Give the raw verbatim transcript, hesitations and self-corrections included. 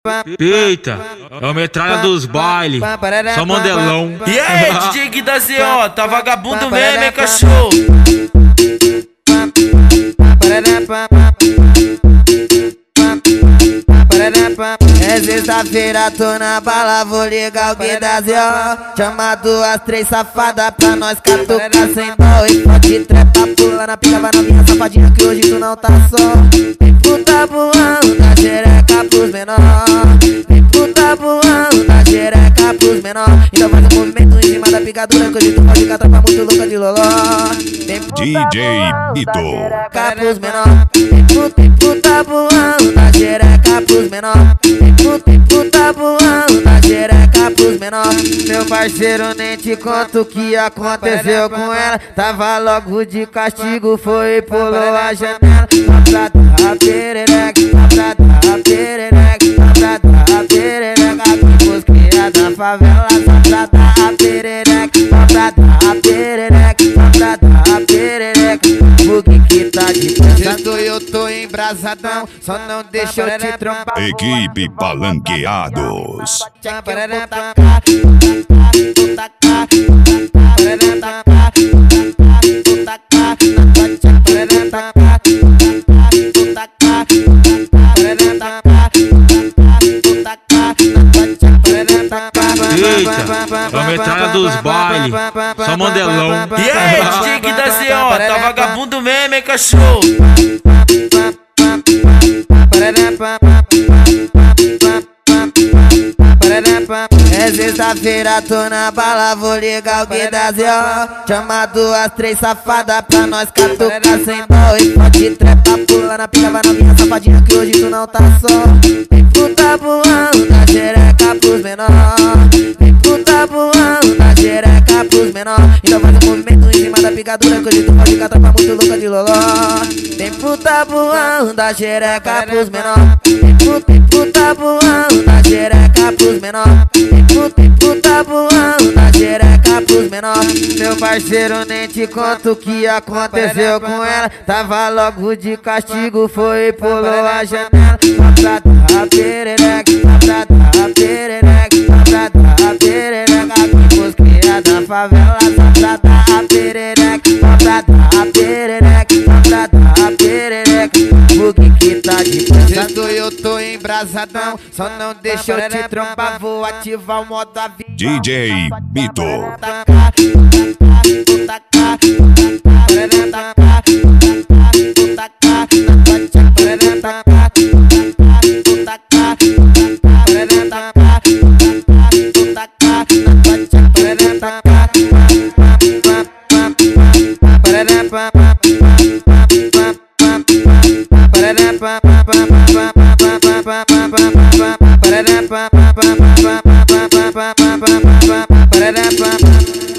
Eita, é o metralha dos bailes, só mandelão. E aí, D J Gui da Z O, tá vagabundo mesmo, hein, cachorro? É sexta-feira, tô na bala, vou ligar o Gui da Z O. Chama duas, três safadas pra nós catucar sem dó. E pode trepa, pula na pica, vai novinha safadinha que hoje tu não tá só. Vem puta voando da xereca pros menor. Vem puta voando da xereca pros menor. Então faz um movimento em cima da picadura que hoje tu pode catar pra muito louca de loló. D J Bito. Pros menor. Vem puta, vem puta voando da xereca pros menor. Vem puta, vem puta voando da xereca pros menor. Meu parceiro, nem te conto o que aconteceu com ela. Tava logo de castigo, foi e pulou a janela. Só pra dar a perereca, só pra dar a perereca, só pra dar a perereca. Que pros cria da favela, só pra dar a perereca, só pra dar a perereca, só pra dar a perereca. O que que tá de pensando? Eu tô embrasadão, só não deixa eu te trombar. Equipe Palanqueados. Eita, é o metralha dos bailes, só mandelão. E aí, D J Gui da Z O, tá vagabundo mesmo, hein, cachorro? É sexta-feira, tô na bala, vou ligar o Gui da Z O. Chama duas, três safadas pra nós catucar sem dó. E pode trepa, pula na pica, vai novinha safadinha que hoje tu não tá só. Vem puta voando da xereca pros menor. Vem puta voando da xereca pros menor. Então faz um movimento em cima da picadura que hoje tu pode catar pra muito louca de loló. Vem puta voando da xereca pros menor. Vem puta, vem puta voando da xereca pros menor. Vem puta, vem puta voando da xereca pros menor. Meu parceiro, nem te conto o que aconteceu com ela. Tava logo de castigo, foi e pulou a janela. Só pra dar a perereca, só pra dar a perereca, só pra dar a perereca. Que pros cria da favela, só pra dar a perereca, só pra dar a perereca, só pra dar a perereca. O que que tá de pensando? Eu tô embrasadão, só não deixa eu te trombar. Vou ativar o modo avião. D J Bito. Ba-da-da-ba